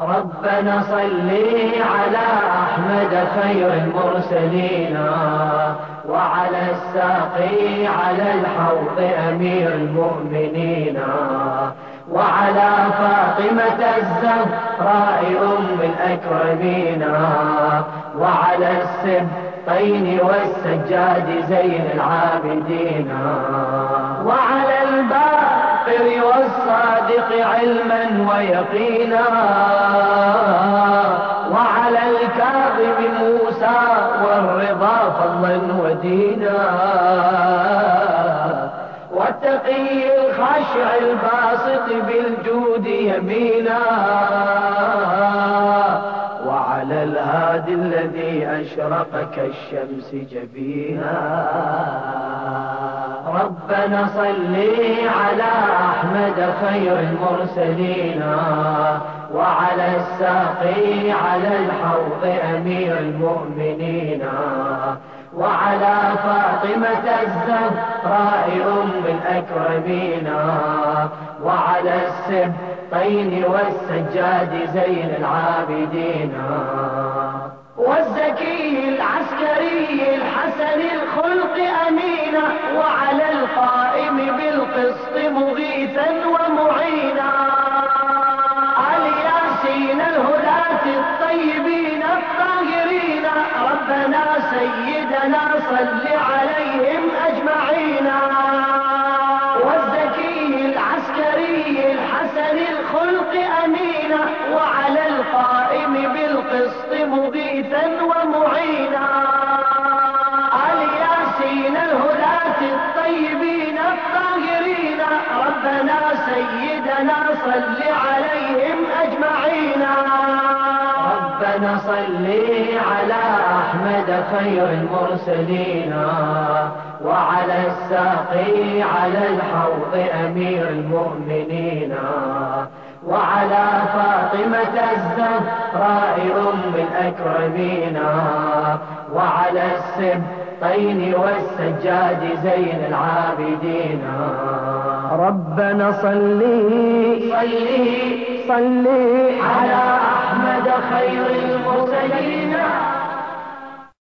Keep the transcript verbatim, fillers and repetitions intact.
ربنا صلي على أحمد خير المرسلين، وعلى الساقي على الحوض أمير المؤمنين، وعلى فاطمة الزهراء أم الأكرمين، وعلى السبطين والسجاد زين العابدين، وعلى الباقر والصادق علما ويقينا، وعلى الكاظم موسى والرضا فضلا ودينا، والتقي الخاشع الباسط بالجود يمينا، وعلى الهادي الذي أشرق كالشمس جبينا. ربنا صلي على أحمد خير المرسلين، وعلى الساقي على الحوض أمير المؤمنين، وعلى فاطمة الزهراء أم الأكرمين، وعلى السبطين والسجاد زين العابدين، والزكي العسكري الحسن الخلق أمينا، وعلى القائم بالقسط مغيثا ومعينا، الياسين الهداة الطيبين الطاهرين. ربنا سيدنا صل عليهم أجمعين. والزكي العسكري الحسن الخلق أمينا، وعلى القائم بالقسط مغيثا ومعينا، الياسين الهداة الطيبين الطاهرين. ربنا سيدنا صل عليهم أجمعين. ربنا صل على أحمد خير المرسلين، وعلى الساقي على الحوض أمير المؤمنين، وعلى فاطمة الزهراء أم الأكرمين، وعلى السبطين والسجاد زين العابدين. ربنا صلي صلي صلي على أحمد خير المرسلين.